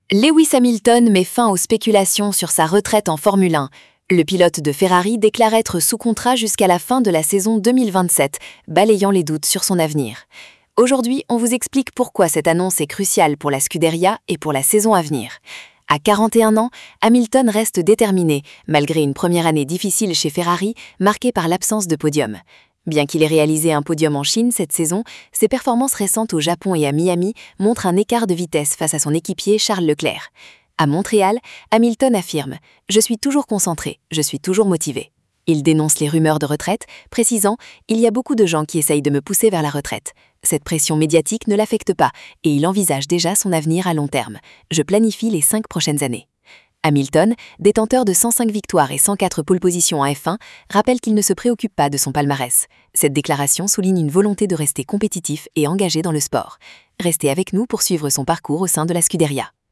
Lewis Hamilton met fin aux spéculations sur sa retraite en Formule 1. Le pilote de Ferrari déclare être sous contrat jusqu'à la fin de la saison 2027, balayant les doutes sur son avenir. Aujourd'hui, on vous explique pourquoi cette annonce est cruciale pour la Scuderia et pour la saison à venir. À 41 ans, Hamilton reste déterminé, malgré une première année difficile chez Ferrari, marquée par l'absence de podium. Bien qu'il ait réalisé un podium en Chine cette saison, ses performances récentes au Japon et à Miami montrent un écart de vitesse face à son équipier Charles Leclerc. À Montréal, Hamilton affirme « Je suis toujours concentré, je suis toujours motivé ». Il dénonce les rumeurs de retraite, précisant « Il y a beaucoup de gens qui essayent de me pousser vers la retraite. Cette pression médiatique ne l'affecte pas et il envisage déjà son avenir à long terme. Je planifie les 5 prochaines années ». Hamilton, détenteur de 105 victoires et 104 pole positions en F1, rappelle qu'il ne se préoccupe pas de son palmarès. Cette déclaration souligne une volonté de rester compétitif et engagé dans le sport. Restez avec nous pour suivre son parcours au sein de la Scuderia.